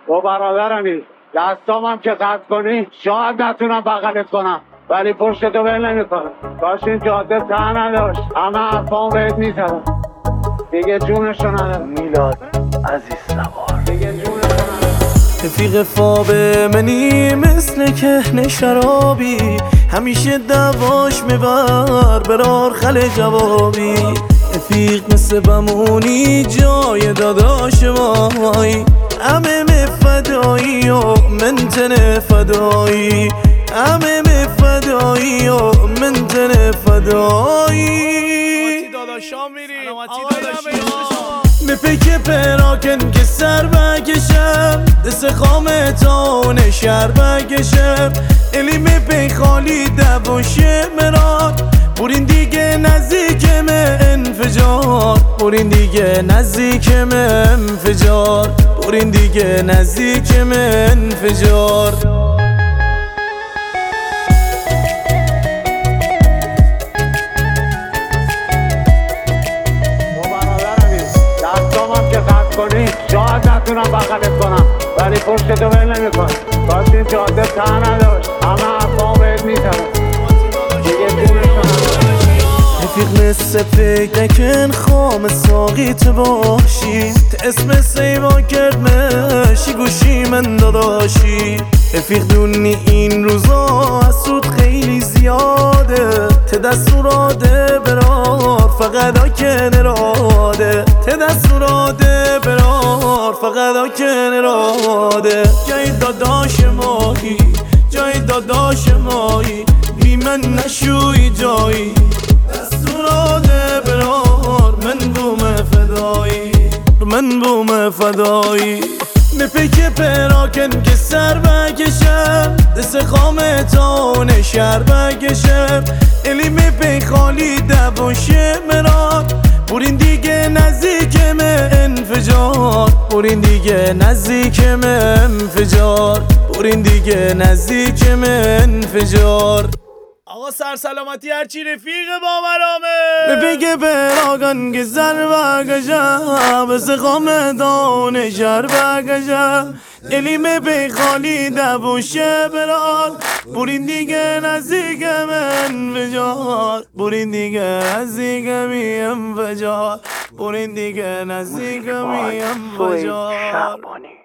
با برادرمی دستامم که قطع کنی شاید نتونم بغلت کنم ولی پشتتو ول نمیکنم. کاش این جاده ته نداشت، همه حرفام بهت میزدم دیگه جونشو ندارم. میلاد عزیز سوار دیگه جونشو ندارم. رفیق خواب منی مثل کهن شرابی، همیشه دواش میبر برار خل جوابی. رفیق مثل بمونی جای داداش مایی، همه فدایی و من تن فدایی، همه فدایی و من تن فدایی. داداشام میریم میپیک پراکن که سر بکشم، دست خامه تا نشر بکشم. الی میپی خالی دواشه مراد، بورین دیگه نزدیکم انفجار، بورین دیگه نزدیکم انفجار، بورین دیگه نزدیکم انفجار. شاید نتونم بغلت کنم ولی پشتتو ول نمیکنم. کاش این جاده ته نداشت، همه حرفام بهت میزدم دیگه جونشو ندارم. رفیق مثل فکر نکن خام ساقیت باشی، اسم سیوا کرد مشی گوشی من داداشی. رفیق دونی این روزا سود خیلی زیاده، ته دستوراده برار فقط آکن اراده، ته دستوراده برار فقط آکن اراده. جای داداش مایی، جای داداش مایی، بی من نشوی جایی، دستوراده برار من بوم فدایی، من بوم فدایی. میپیک پراکن که سر بکشم، دست خامه تا نشر بکشم. الی میپی خالی دواشه مراد، بورین دیگه نزدیکم انفجار، بورین دیگه نزدیکم انفجار، بورین دیگه نزدیکم انفجار. آقا سرسلامتی هرچی رفیق با مرامه. بگه براگان که زر بگشم، بس خامه دانشر بگشم. علیم بی خالی دبوشه برار، بورین دیگه نزدیکم انفجار، بورین دیگه نزدیکمی انفجار، بورین دیگه نزدیکمی انفجار.